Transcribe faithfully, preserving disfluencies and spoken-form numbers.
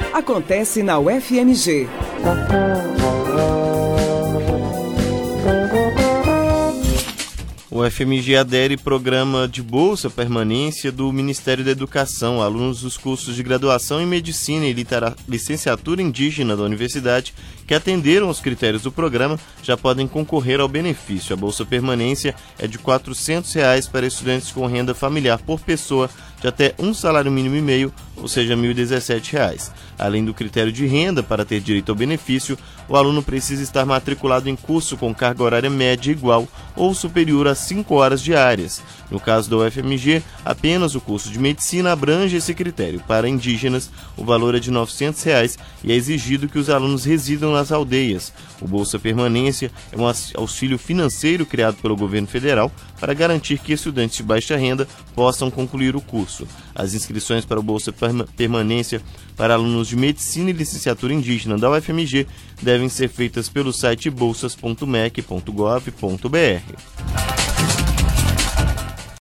acontece na U F M G. O U F M G adere programa de Bolsa Permanência do Ministério da Educação. Alunos dos cursos de graduação em Medicina e litera- Licenciatura Indígena da Universidade que atenderam aos critérios do programa já podem concorrer ao benefício. A Bolsa Permanência é de quatrocentos reais para estudantes com renda familiar por pessoa de até um salário mínimo e meio, ou seja, mil e dezessete reais. Além do critério de renda para ter direito ao benefício, o aluno precisa estar matriculado em curso com carga horária média igual ou superior a cinco horas diárias. No caso da U F M G, apenas o curso de Medicina abrange esse critério. Para indígenas, o valor é de novecentos reais e é exigido que os alunos residam nas aldeias. O Bolsa Permanência é um auxílio financeiro criado pelo governo federal para garantir que estudantes de baixa renda possam concluir o curso. As inscrições para o Bolsa Permanência para alunos de Medicina e Licenciatura Indígena da U F M G devem ser feitas pelo site bolsas ponto mec ponto gov ponto br.